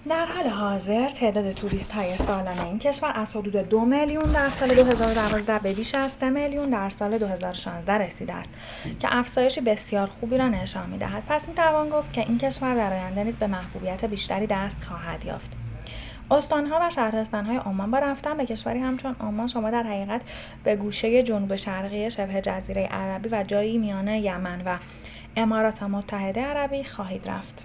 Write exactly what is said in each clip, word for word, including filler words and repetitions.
در حال حاضر تعداد توریست های سالانه این کشور از حدود دو میلیون در سال دو هزار و دوازده به بیش از سه میلیون در سال دو هزار و شانزده رسیده است که افزایشی بسیار خوبی را نشان می‌دهد. پس می‌توان گفت که این کشور در آینده نیز به محبوبیت بیشتری دست خواهد یافت. استان‌ها و شهرستان‌های عمان با رفتن به کشوری همچون عمان شما در حقیقت به گوشه جنوب شرقی شبه جزیره عربی و جایی میان یمن و امارات متحده عربی خواهید رفت.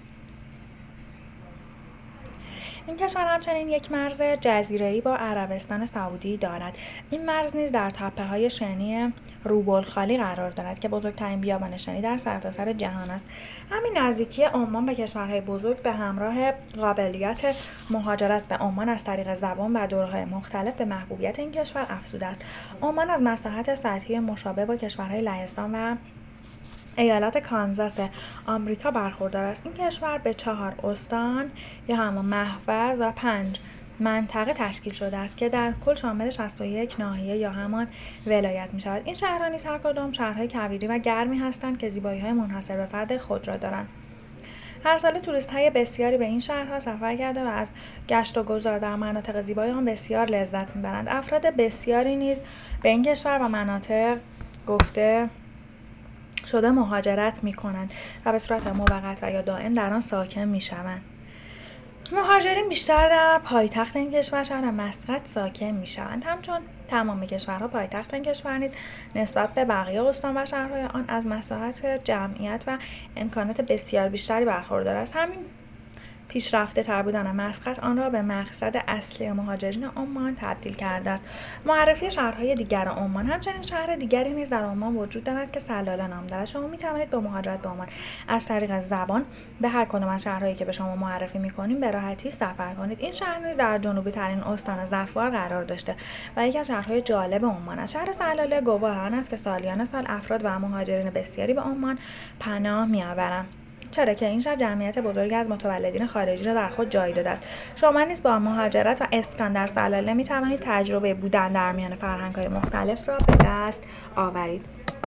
این کشور همچنین یک مرز جزیره‌ای با عربستان سعودی دارد. این مرز نیز در تپه‌های شنی روب‌الخالی قرار دارد که بزرگترین بیابان شنی در سرتاسر جهان است. همین نزدیکی عمان به کشورهای بزرگ به همراه قابلیت مهاجرت به عمان از طریق زبان و دوره‌های مختلف به محبوبیت این کشور افزوده است. عمان از مساحت سطحی مشابه با کشورهای لهستان و ایالت کانزاس آمریکا برخوردار است. این کشور به چهار استان یا همان محور و پنج منطقه تشکیل شده است که در کل شامل شصت و یک ناحیه یا همان ولایت می شود. این شهرها نیز هر کدام شهرهای کویری و گرمی هستند که زیبایی‌های منحصر به فرد خود را دارند. هر سال توریست‌های بسیاری به این شهرها سفر کرده و از گشت و گذار در مناطق زیبای آن بسیار لذت می‌برند. افراد بسیاری نیز به این کشور و مناطق گفته شده مهاجرت می‌کنند و به صورت موقت و یا دائم در آن ساکن می‌شوند. مهاجرین بیشتر در پایتخت این کشور شهر مسقط ساکن می‌شوند. همچون تمام کشورها پایتخت این کشور نیز نسبت به بقیه استان و شهرهای آن از مساحت، جمعیت و امکانات بسیار بیشتری برخوردار است. همین پیشرفته تر بودن مسقط آن را به مقصد اصلی مهاجرین عمان تبدیل کرده است. معرفی شهرهای دیگر عمان. همچنین شهر دیگری نیز در عمان وجود دارد که سلاله نام دارد. شما می توانید با مهاجرت به عمان از طریق زبان به هر کدام از شهرهایی که به شما معرفی می‌کنیم به راحتی سفر کنید. این شهر نیز در جنوبی ترین استان زفوار قرار داشته و یکی از شهرهای جالب عمان است. شهر سلاله گواه آن است که سالیان سال افراد و مهاجرین بسیاری به عمان پناه می‌آورند، چرا که این شهر جمعیت بزرگی از متولدین خارجی را در خود جای داده است. شما نیز با مهاجرت و اسکان در سلاله می توانید تجربه بودن در میان فرهنگ‌های مختلف را به دست آورید.